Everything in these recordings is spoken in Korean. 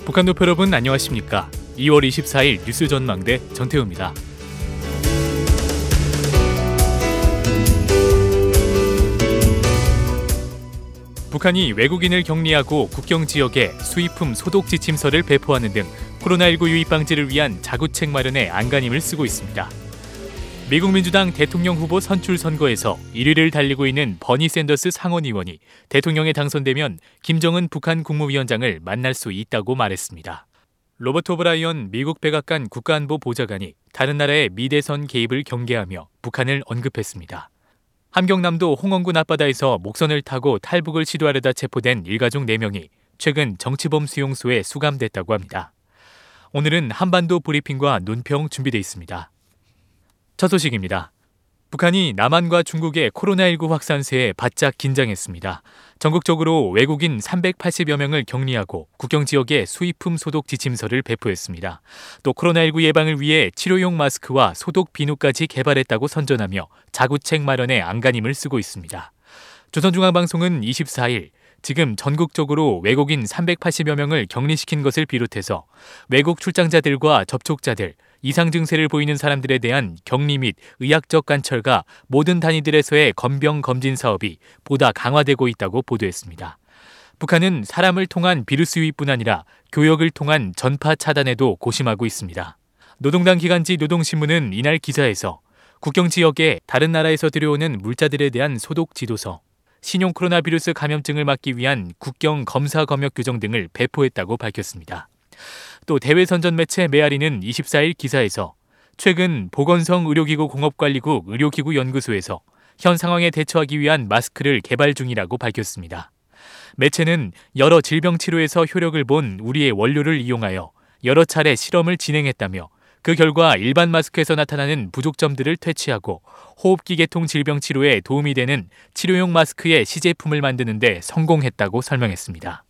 북한 노표 여러분 안녕하십니까? 2월 24일 뉴스 전망대 전태우입니다. 북한이 외국인을 격리하고 국경 지역에 수입품 소독 지침서를 배포하는 등 코로나19 유입 방지를 위한 자구책 마련에 안간힘을 쓰고 있습니다. 미국 민주당 대통령 후보 선출 선거에서 1위를 달리고 있는 버니 샌더스 상원 의원이 대통령에 당선되면 김정은 북한 국무위원장을 만날 수 있다고 말했습니다. 로버트 오브라이언 미국 백악관 국가안보 보좌관이 다른 나라의 미대선 개입을 경계하며 북한을 언급했습니다. 함경남도 홍원군 앞바다에서 목선을 타고 탈북을 시도하려다 체포된 일가족 4명이 최근 정치범 수용소에 수감됐다고 합니다. 오늘은 한반도 브리핑과 논평 준비되어 있습니다. 첫 소식입니다. 북한이 남한과 중국의 코로나19 확산세에 바짝 긴장했습니다. 전국적으로 외국인 380여 명을 격리하고 국경 지역에 수입품 소독 지침서를 배포했습니다. 또 코로나19 예방을 위해 치료용 마스크와 소독 비누까지 개발했다고 선전하며 자구책 마련에 안간힘을 쓰고 있습니다. 조선중앙방송은 24일 지금 전국적으로 외국인 380여 명을 격리시킨 것을 비롯해서 외국 출장자들과 접촉자들, 이상 증세를 보이는 사람들에 대한 격리 및 의학적 관찰과 모든 단위들에서의 건병 검진 사업이 보다 강화되고 있다고 보도했습니다. 북한은 사람을 통한 비루스 유입뿐 아니라 교역을 통한 전파 차단에도 고심하고 있습니다. 노동당 기간지 노동신문은 이날 기사에서 국경 지역에 다른 나라에서 들여오는 물자들에 대한 소독 지도서, 신용 코로나 비루스 감염증을 막기 위한 국경 검사 검역 규정 등을 배포했다고 밝혔습니다. 또 대외선전 매체 메아리는 24일 기사에서 최근 보건성 의료기구 공업관리국 의료기구 연구소에서 현 상황에 대처하기 위한 마스크를 개발 중이라고 밝혔습니다. 매체는 여러 질병 치료에서 효력을 본 우리의 원료를 이용하여 여러 차례 실험을 진행했다며 그 결과 일반 마스크에서 나타나는 부족점들을 퇴치하고 호흡기 계통 질병 치료에 도움이 되는 치료용 마스크의 시제품을 만드는 데 성공했다고 설명했습니다.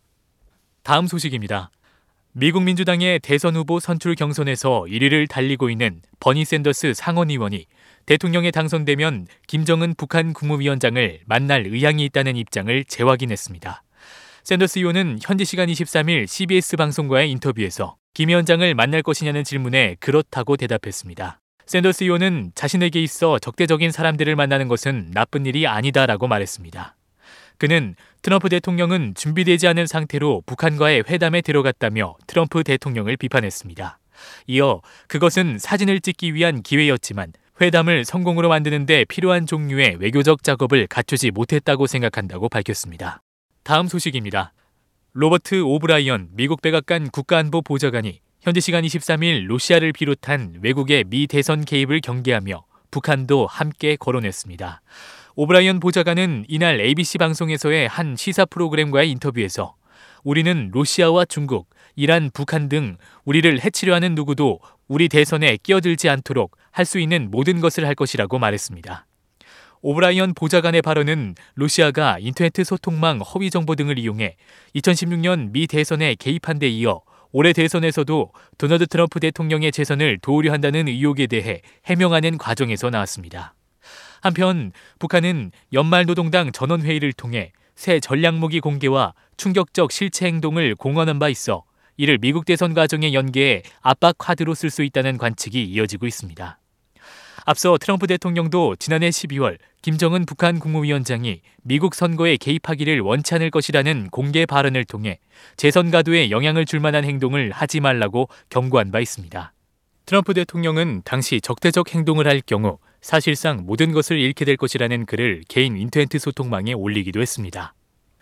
다음 소식입니다. 미국 민주당의 대선 후보 선출 경선에서 1위를 달리고 있는 버니 샌더스 상원 의원이 대통령에 당선되면 김정은 북한 국무위원장을 만날 의향이 있다는 입장을 재확인했습니다. 샌더스 의원은 현지 시간 23일 CBS 방송과의 인터뷰에서 김 위원장을 만날 것이냐는 질문에 그렇다고 대답했습니다. 샌더스 의원은 자신에게 있어 적대적인 사람들을 만나는 것은 나쁜 일이 아니다라고 말했습니다. 그는 트럼프 대통령은 준비되지 않은 상태로 북한과의 회담에 들어갔다며 트럼프 대통령을 비판했습니다. 이어 그것은 사진을 찍기 위한 기회였지만 회담을 성공으로 만드는 데 필요한 종류의 외교적 작업을 갖추지 못했다고 생각한다고 밝혔습니다. 다음 소식입니다. 로버트 오브라이언 미국 백악관 국가안보 보좌관이 현지 시간 23일 러시아를 비롯한 외국의 미 대선 개입을 경계하며 북한도 함께 거론했습니다. 오브라이언 보좌관은 이날 ABC 방송에서의 한 시사 프로그램과의 인터뷰에서 우리는 러시아와 중국, 이란, 북한 등 우리를 해치려 하는 누구도 우리 대선에 끼어들지 않도록 할 수 있는 모든 것을 할 것이라고 말했습니다. 오브라이언 보좌관의 발언은 러시아가 인터네트 소통망 허위 정보 등을 이용해 2016년 미 대선에 개입한 데 이어 올해 대선에서도 도널드 트럼프 대통령의 재선을 도우려 한다는 의혹에 대해 해명하는 과정에서 나왔습니다. 한편 북한은 연말노동당 전원회의를 통해 새 전략무기 공개와 충격적 실체 행동을 공언한 바 있어 이를 미국 대선 과정에 연계해 압박 카드로 쓸 수 있다는 관측이 이어지고 있습니다. 앞서 트럼프 대통령도 지난해 12월 김정은 북한 국무위원장이 미국 선거에 개입하기를 원치 않을 것이라는 공개 발언을 통해 재선 가도에 영향을 줄 만한 행동을 하지 말라고 경고한 바 있습니다. 트럼프 대통령은 당시 적대적 행동을 할 경우 사실상 모든 것을 잃게 될 것이라는 글을 개인 인터네트 소통망에 올리기도 했습니다.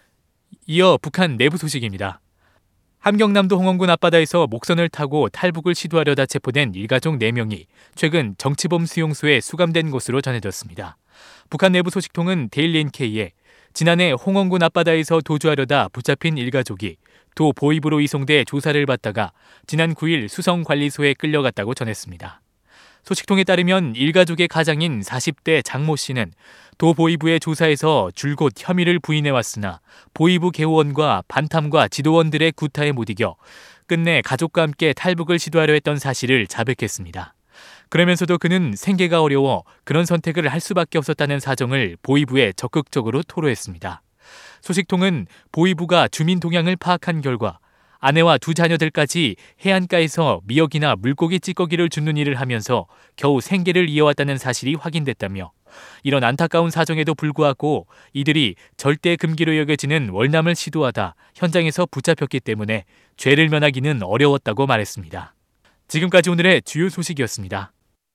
이어 북한 내부 소식입니다. 함경남도 홍원군 앞바다에서 목선을 타고 탈북을 시도하려다 체포된 일가족 4명이 최근 정치범 수용소에 수감된 것으로 전해졌습니다. 북한 내부 소식통은 데일리 NK에 지난해 홍원군 앞바다에서 도주하려다 붙잡힌 일가족이 도 보위부로 이송돼 조사를 받다가 지난 9일 수성관리소에 끌려갔다고 전했습니다. 소식통에 따르면 일가족의 가장인 40대 장모 씨는 도 보위부의 조사에서 줄곧 혐의를 부인해왔으나 보위부 개호원과 반탐과 지도원들의 구타에 못 이겨 끝내 가족과 함께 탈북을 시도하려 했던 사실을 자백했습니다. 그러면서도 그는 생계가 어려워 그런 선택을 할 수밖에 없었다는 사정을 보위부에 적극적으로 토로했습니다. 소식통은 보위부가 주민 동향을 파악한 결과 아내와 두 자녀들까지 해안가에서 미역이나 물고기 찌꺼기를 줍는 일을 하면서 겨우 생계를 이어왔다는 사실이 확인됐다며 이런 안타까운 사정에도 불구하고 이들이 절대 금기로 여겨지는 월남을 시도하다 현장에서 붙잡혔기 때문에 죄를 면하기는 어려웠다고 말했습니다. 지금까지 오늘의 주요 소식이었습니다.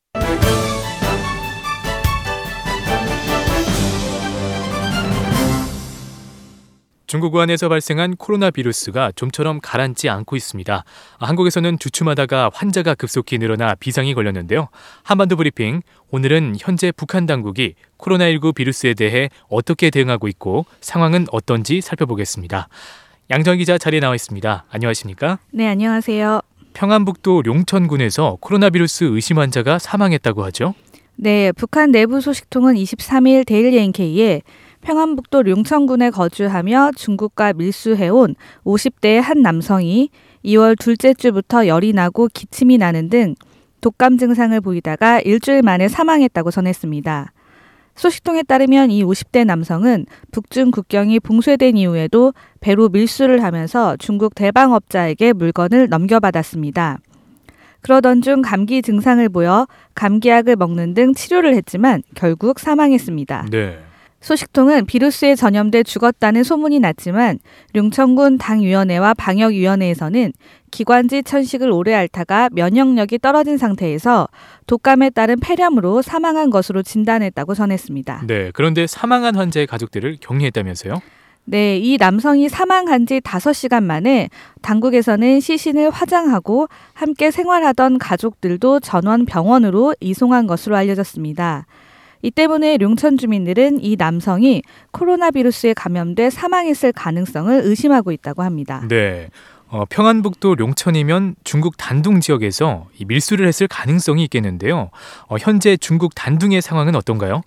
중국 우한에서 발생한 코로나 바이러스가 좀처럼 가라앉지 않고 있습니다. 한국에서는 주춤하다가 환자가 급속히 늘어나 비상이 걸렸는데요. 한반도 브리핑, 오늘은 현재 북한 당국이 코로나19 바이러스에 대해 어떻게 대응하고 있고 상황은 어떤지 살펴보겠습니다. 양정 기자 자리에 나와 있습니다. 안녕하십니까? 네, 안녕하세요. 평안북도 룡천군에서 코로나 바이러스 의심 환자가 사망했다고 하죠? 네, 북한 내부 소식통은 23일 데일리NK에 평안북도 룡천군에 거주하며 중국과 밀수해온 50대의 한 남성이 2월 둘째 주부터 열이 나고 기침이 나는 등 독감 증상을 보이다가 일주일 만에 사망했다고 전했습니다. 소식통에 따르면 이 50대 남성은 북중 국경이 봉쇄된 이후에도 배로 밀수를 하면서 중국 대방업자에게 물건을 넘겨받았습니다. 그러던 중 감기 증상을 보여 감기약을 먹는 등 치료를 했지만 결국 사망했습니다. 네. 소식통은 바이러스에 전염돼 죽었다는 소문이 났지만 룡천군 당위원회와 방역위원회에서는 기관지 천식을 오래 앓다가 면역력이 떨어진 상태에서 독감에 따른 폐렴으로 사망한 것으로 진단했다고 전했습니다. 네, 그런데 사망한 환자의 가족들을 격리했다면서요? 네, 이 남성이 사망한 지 5시간 만에 당국에서는 시신을 화장하고 함께 생활하던 가족들도 전원 병원으로 이송한 것으로 알려졌습니다. 이 때문에 룡천 주민들은 이 남성이 코로나 바이러스에 감염돼 사망했을 가능성을 의심하고 있다고 합니다. 네, 평안북도 룡천이면 중국 단둥 지역에서 이 밀수를 했을 가능성이 있겠는데요. 현재 중국 단둥의 상황은 어떤가요?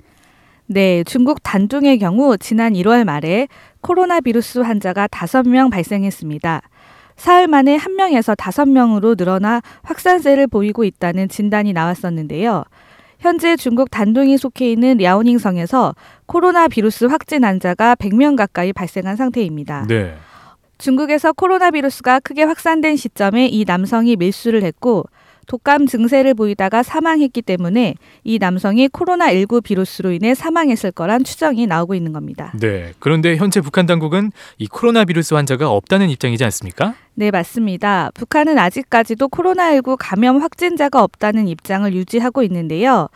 네, 중국 단둥의 경우 지난 1월 말에 코로나 바이러스 환자가 5명 발생했습니다. 사흘 만에 1명에서 5명으로 늘어나 확산세를 보이고 있다는 진단이 나왔었는데요. 현재 중국 단둥이 속해 있는 랴오닝성에서 코로나 바이러스 확진 환자가 100명 가까이 발생한 상태입니다. 네. 중국에서 코로나 바이러스가 크게 확산된 시점에 이 남성이 밀수를 했고 독감 증세를 보이다가 사망했기 때문에 이 남성이 코로나19 바이러스로 인해 사망했을 거란 추정이 나오고 있는 겁니다. 네. 그런데 현재 북한 당국은 이 코로나 바이러스 환자가 없다는 입장이지 않습니까? 네, 맞습니다. 북한은 아직까지도 코로나19 감염 확진자가 없다는 입장을 유지하고 있는데요.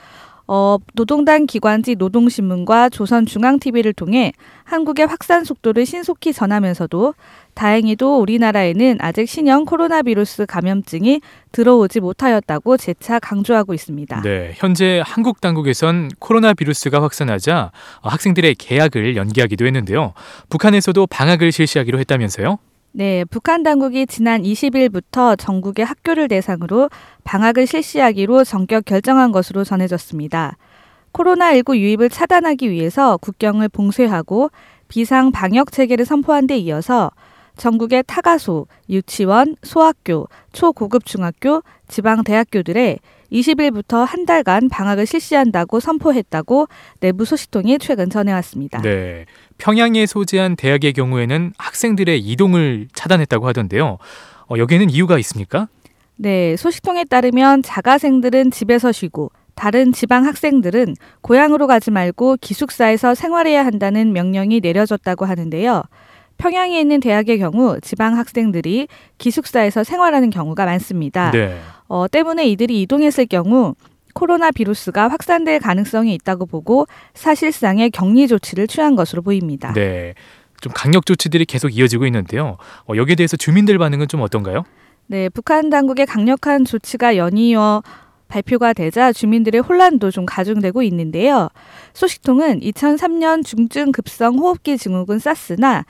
노동당 기관지 노동신문과 조선중앙TV를 통해 한국의 확산 속도를 신속히 전하면서도 다행히도 우리나라에는 아직 신형 코로나 바이러스 감염증이 들어오지 못하였다고 재차 강조하고 있습니다. 네, 현재 한국 당국에선 코로나 바이러스가 확산하자 학생들의 개학을 연기하기도 했는데요. 북한에서도 방학을 실시하기로 했다면서요? 네, 북한 당국이 지난 20일부터 전국의 학교를 대상으로 방학을 실시하기로 전격 결정한 것으로 전해졌습니다. 코로나19 유입을 차단하기 위해서 국경을 봉쇄하고 비상 방역 체계를 선포한 데 이어서 전국의 타가소, 유치원, 소학교, 초고급 중학교, 지방대학교들에 20일부터 한 달간 방학을 실시한다고 선포했다고 내부 소식통이 최근 전해왔습니다. 네, 평양에 소재한 대학의 경우에는 학생들의 이동을 차단했다고 하던데요. 여기에는 이유가 있습니까? 네, 소식통에 따르면 자가생들은 집에서 쉬고 다른 지방 학생들은 고향으로 가지 말고 기숙사에서 생활해야 한다는 명령이 내려졌다고 하는데요. 평양에 있는 대학의 경우 지방 학생들이 기숙사에서 생활하는 경우가 많습니다. 네. 때문에 이들이 이동했을 경우 코로나 바이러스가 확산될 가능성이 있다고 보고 사실상의 격리 조치를 취한 것으로 보입니다. 네, 좀 강력 조치들이 계속 이어지고 있는데요. 여기에 대해서 주민들 반응은 좀 어떤가요? 네, 북한 당국의 강력한 조치가 연이어 발표가 되자 주민들의 혼란도 좀 가중되고 있는데요. 소식통은 2003년 중증급성 호흡기 증후군 사스나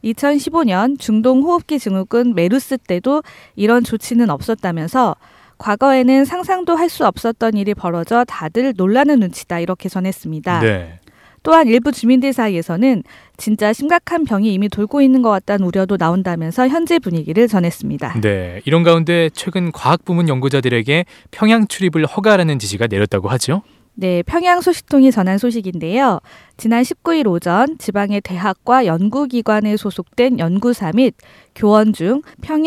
2015년 중동 호흡기 증후군 메르스 때도 이런 조치는 없었다면서 과거에는 상상도 할 수 없었던 일이 벌어져 다들 놀라는 눈치다 이렇게 전했습니다. 네. 또한 일부 주민들 사이에서는 진짜 심각한 병이 이미 돌고 있는 것 같다는 우려도 나온다면서 현재 분위기를 전했습니다. 네, 이런 가운데 최근 과학부문 연구자들에게 평양 출입을 허가하라는 지시가 내렸다고 하죠? 네, 평양 소식통이 전한 소식인데요. 지난 19일 오전 지방의 대학과 연구기관에 소속된 연구사 및 교원 중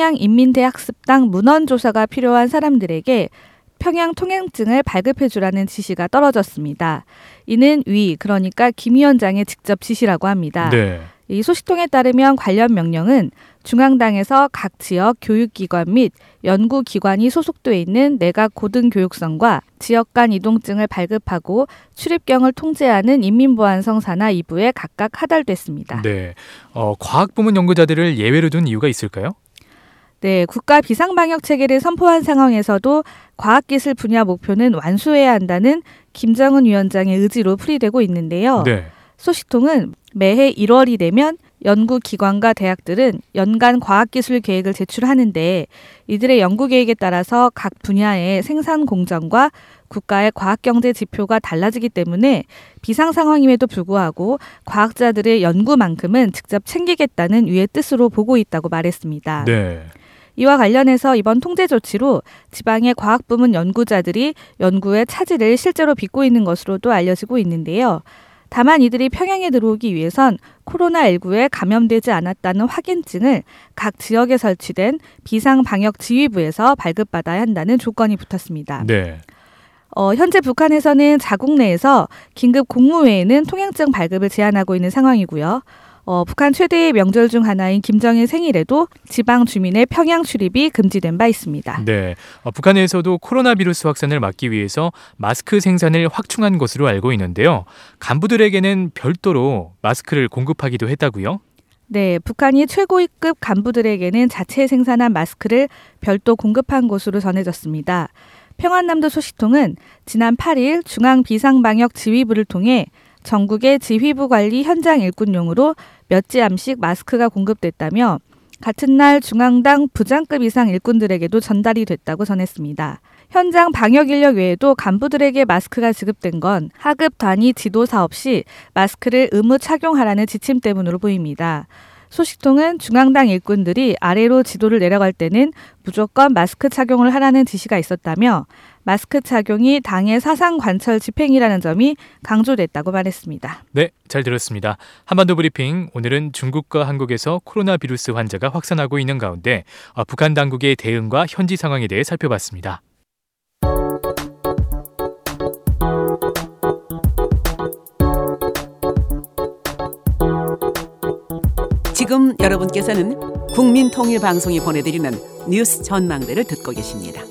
평양인민대학습당 문헌조사가 필요한 사람들에게 평양 통행증을 발급해주라는 지시가 떨어졌습니다. 이는 그러니까 김 위원장의 직접 지시라고 합니다. 네. 이 소식통에 따르면 관련 명령은 중앙당에서 각 지역 교육기관 및 연구기관이 소속돼 있는 내각 고등교육청과 지역 간 이동증을 발급하고 출입경을 통제하는 인민보안성 산하 2부에 각각 하달됐습니다. 네. 과학부문 연구자들을 예외로 둔 이유가 있을까요? 네, 국가 비상방역체계를 선포한 상황에서도 과학기술 분야 목표는 완수해야 한다는 김정은 위원장의 의지로 풀이되고 있는데요. 네. 소식통은 매해 1월이 되면 연구기관과 대학들은 연간 과학기술 계획을 제출하는데 이들의 연구 계획에 따라서 각 분야의 생산 공정과 국가의 과학경제 지표가 달라지기 때문에 비상 상황임에도 불구하고 과학자들의 연구만큼은 직접 챙기겠다는 위의 뜻으로 보고 있다고 말했습니다. 네. 이와 관련해서 이번 통제 조치로 지방의 과학부문 연구자들이 연구의 차질을 실제로 빚고 있는 것으로도 알려지고 있는데요. 다만 이들이 평양에 들어오기 위해선 코로나19에 감염되지 않았다는 확인증을 각 지역에 설치된 비상방역지휘부에서 발급받아야 한다는 조건이 붙었습니다. 네. 현재 북한에서는 자국 내에서 긴급 공무외에는 통행증 발급을 제한하고 있는 상황이고요. 북한 최대의 명절 중 하나인 김정일 생일에도 지방 주민의 평양 출입이 금지된 바 있습니다. 네, 북한에서도 코로나 바이러스 확산을 막기 위해서 마스크 생산을 확충한 것으로 알고 있는데요. 간부들에게는 별도로 마스크를 공급하기도 했다고요? 네, 북한이 최고위급 간부들에게는 자체 생산한 마스크를 별도 공급한 것으로 전해졌습니다. 평안남도 소식통은 지난 8일 중앙비상방역지휘부를 통해 전국의 지휘부 관리 현장 일꾼용으로 몇 지암씩 마스크가 공급됐다며 같은 날 중앙당 부장급 이상 일꾼들에게도 전달이 됐다고 전했습니다. 현장 방역 인력 외에도 간부들에게 마스크가 지급된 건 하급 단위 지도사 없이 마스크를 의무 착용하라는 지침 때문으로 보입니다. 소식통은 중앙당 일꾼들이 아래로 지도를 내려갈 때는 무조건 마스크 착용을 하라는 지시가 있었다며 마스크 착용이 당의 사상 관철 집행이라는 점이 강조됐다고 말했습니다. 네, 잘 들었습니다. 한반도 브리핑, 오늘은 중국과 한국에서 코로나 바이러스 환자가 확산하고 있는 가운데 북한 당국의 대응과 현지 상황에 대해 살펴봤습니다. 지금 여러분께서는 국민통일방송이 보내드리는 뉴스 전망대를 듣고 계십니다.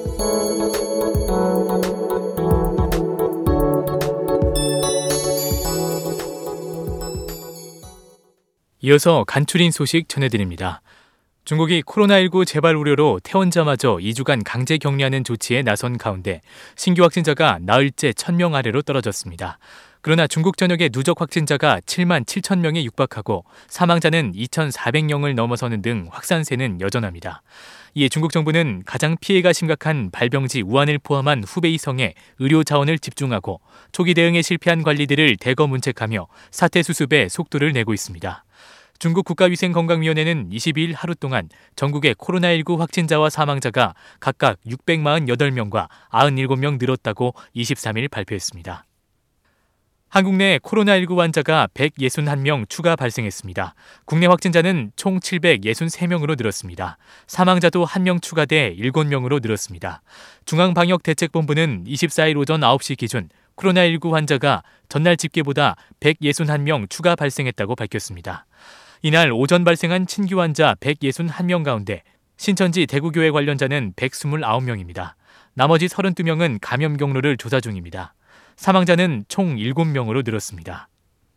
이어서 간추린 소식 전해드립니다. 중국이 코로나19 재발 우려로 퇴원자마저 2주간 강제 격리하는 조치에 나선 가운데 신규 확진자가 나흘째 1,000명 아래로 떨어졌습니다. 그러나 중국 전역의 누적 확진자가 7만 7천 명에 육박하고 사망자는 2,400명을 넘어서는 등 확산세는 여전합니다. 이에 중국 정부는 가장 피해가 심각한 발병지 우한을 포함한 후베이성에 의료 자원을 집중하고 초기 대응에 실패한 관리들을 대거 문책하며 사태 수습에 속도를 내고 있습니다. 중국 국가위생건강위원회는 22일 하루 동안 전국의 코로나19 확진자와 사망자가 각각 648명과 97명 늘었다고 23일 발표했습니다. 한국 내 코로나19 환자가 161명 추가 발생했습니다. 국내 확진자는 총 763명으로 늘었습니다. 사망자도 1명 추가돼 7명으로 늘었습니다. 중앙방역대책본부는 24일 오전 9시 기준 코로나19 환자가 전날 집계보다 161명 추가 발생했다고 밝혔습니다. 이날 오전 발생한 신규 환자 161명 가운데 신천지 대구교회 관련자는 129명입니다. 나머지 32명은 감염 경로를 조사 중입니다. 사망자는 총 7명으로 늘었습니다.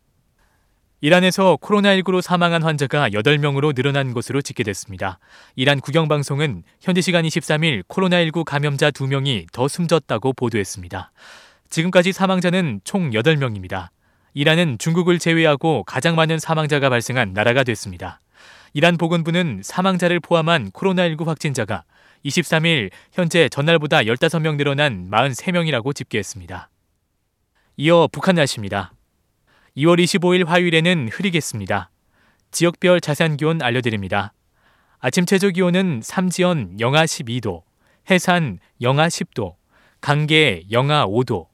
이란에서 코로나19로 사망한 환자가 8명으로 늘어난 것으로 집계됐습니다. 이란 국영방송은 현지 시간 23일 코로나19 감염자 2명이 더 숨졌다고 보도했습니다. 지금까지 사망자는 총 8명입니다. 이란은 중국을 제외하고 가장 많은 사망자가 발생한 나라가 됐습니다. 이란 보건부는 사망자를 포함한 코로나19 확진자가 23일 현재 전날보다 15명 늘어난 43명이라고 집계했습니다. 이어 북한 날씨입니다. 2월 25일 화요일에는 흐리겠습니다. 지역별 자세한 기온 알려드립니다. 아침 최저 기온은 삼지연 영하 12도, 해산 영하 10도, 강계 영하 5도,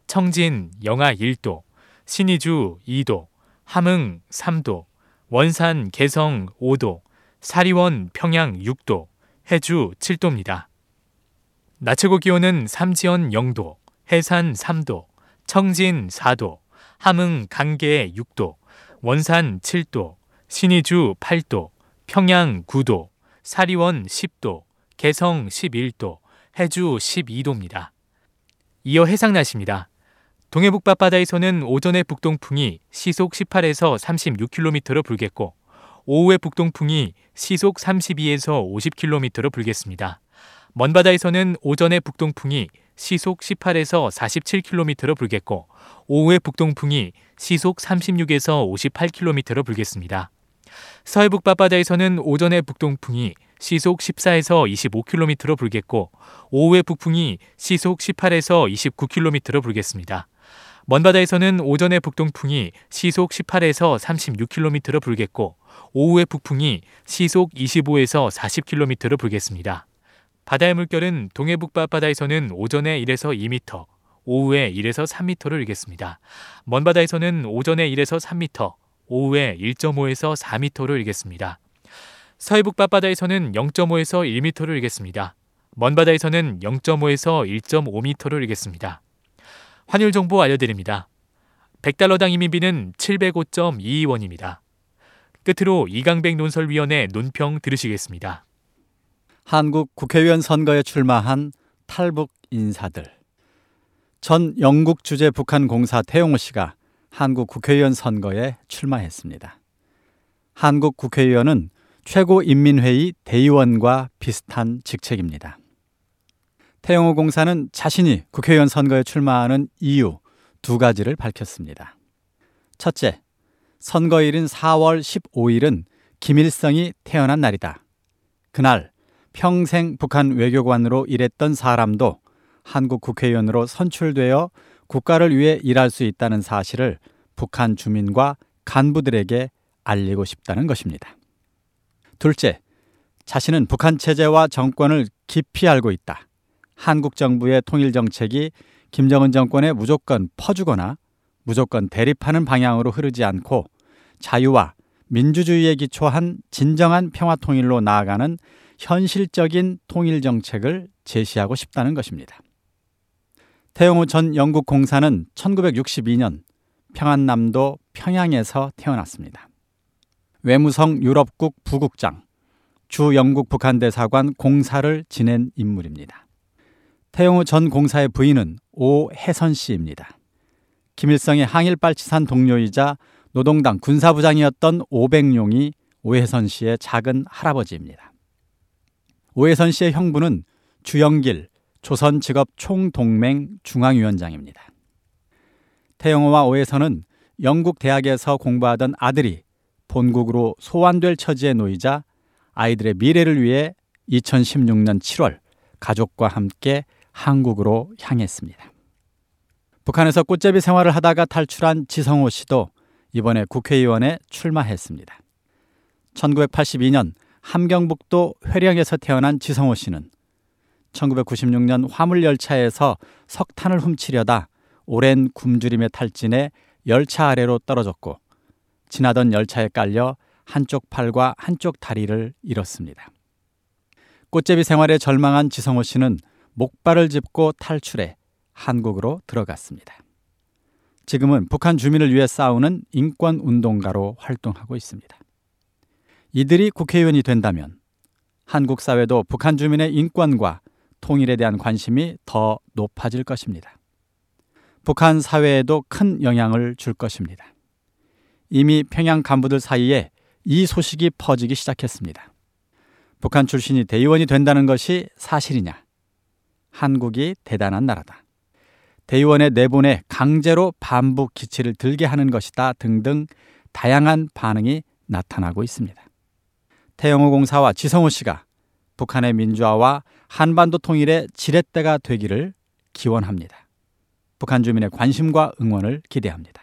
청진 영하 1도, 신의주 2도, 함흥 3도, 원산 개성 5도, 사리원 평양 6도, 해주 7도입니다. 낮 최고 기온은 삼지연 0도, 해산 3도, 청진 4도, 함흥 강계 6도, 원산 7도, 신의주 8도, 평양 9도, 사리원 10도, 개성 11도, 해주 12도입니다. 이어 해상 날씨입니다. 동해북 밤바다에서는 오전에 북동풍이 시속 18에서 36km로 불겠고 오후에 북동풍이 시속 32에서 50km로 불겠습니다. 먼바다에서는 오전에 북동풍이 시속 18에서 47km로 불겠고 오후에 북동풍이 시속 36에서 58km로 불겠습니다. 서해북 밤바다에서는 오전에 북동풍이 시속 14에서 25km로 불겠고 오후에 북풍이 시속 18에서 29km로 불겠습니다. 먼바다에서는 오전에 북동풍이 시속 18에서 36km로 불겠고 오후에 북풍이 시속 25에서 40km로 불겠습니다. 바다의 물결은 동해북 밤바다에서는 오전에 1에서 2m, 오후에 1에서 3m를 일겠습니다. 먼바다에서는 오전에 1에서 3m, 오후에 1.5에서 4m로 일겠습니다. 서해북 밤바다에서는 0.5에서 1m를 일겠습니다. 먼바다에서는 0.5에서 1.5m를 일겠습니다. 환율 정보 알려드립니다. 100달러당 이민비는 705.22원입니다. 끝으로 이강백 논설위원의 논평 들으시겠습니다. 한국 국회의원 선거에 출마한 탈북 인사들. 전 영국 주재 북한 공사 태용호 씨가 한국 국회의원 선거에 출마했습니다. 한국 국회의원은 최고인민회의 대의원과 비슷한 직책입니다. 태용호 공사는 자신이 국회의원 선거에 출마하는 이유 2가지를 밝혔습니다. 첫째, 선거일인 4월 15일은 김일성이 태어난 날이다. 그날 평생 북한 외교관으로 일했던 사람도 한국 국회의원으로 선출되어 국가를 위해 일할 수 있다는 사실을 북한 주민과 간부들에게 알리고 싶다는 것입니다. 둘째, 자신은 북한 체제와 정권을 깊이 알고 있다. 한국 정부의 통일 정책이 김정은 정권에 무조건 퍼주거나 무조건 대립하는 방향으로 흐르지 않고 자유와 민주주의에 기초한 진정한 평화 통일로 나아가는 현실적인 통일 정책을 제시하고 싶다는 것입니다. 태용호 전 영국 공사는 1962년 평안남도 평양에서 태어났습니다. 외무성 유럽국 부국장, 주 영국 북한 대사관 공사를 지낸 인물입니다. 태용호 전 공사의 부인은 오혜선 씨입니다. 김일성의 항일빨치산 동료이자 노동당 군사부장이었던 오백룡이 오혜선 씨의 작은 할아버지입니다. 오혜선 씨의 형부는 주영길 조선직업총동맹 중앙위원장입니다. 태용호와 오혜선은 영국 대학에서 공부하던 아들이 본국으로 소환될 처지에 놓이자 아이들의 미래를 위해 2016년 7월 가족과 함께 한국으로 향했습니다. 북한에서 꽃제비 생활을 하다가 탈출한 지성호 씨도 이번에 국회의원에 출마했습니다. 1982년 함경북도 회령에서 태어난 지성호 씨는 1996년 화물열차에서 석탄을 훔치려다 오랜 굶주림에 탈진해 열차 아래로 떨어졌고 지나던 열차에 깔려 한쪽 팔과 한쪽 다리를 잃었습니다. 꽃제비 생활에 절망한 지성호 씨는 목발을 짚고 탈출해 한국으로 들어갔습니다. 지금은 북한 주민을 위해 싸우는 인권운동가로 활동하고 있습니다. 이들이 국회의원이 된다면 한국 사회도 북한 주민의 인권과 통일에 대한 관심이 더 높아질 것입니다. 북한 사회에도 큰 영향을 줄 것입니다. 이미 평양 간부들 사이에 이 소식이 퍼지기 시작했습니다. 북한 출신이 대의원이 된다는 것이 사실이냐? 한국이 대단한 나라다. 대의원의 내분에 강제로 반북 기치를 들게 하는 것이다 등등 다양한 반응이 나타나고 있습니다. 태용호 공사와 지성호 씨가 북한의 민주화와 한반도 통일의 지렛대가 되기를 기원합니다. 북한 주민의 관심과 응원을 기대합니다.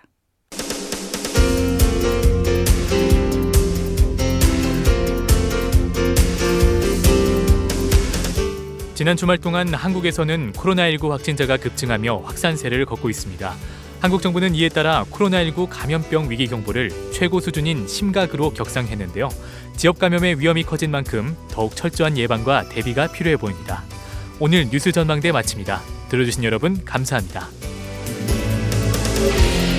지난 주말 동안 한국에서는 코로나19 확진자가 급증하며 확산세를 걷고 있습니다. 한국 정부는 이에 따라 코로나19 감염병 위기 경보를 최고 수준인 심각으로 격상했는데요. 지역 감염의 위험이 커진 만큼 더욱 철저한 예방과 대비가 필요해 보입니다. 오늘 뉴스 전망대 마칩니다. 들어주신 여러분 감사합니다.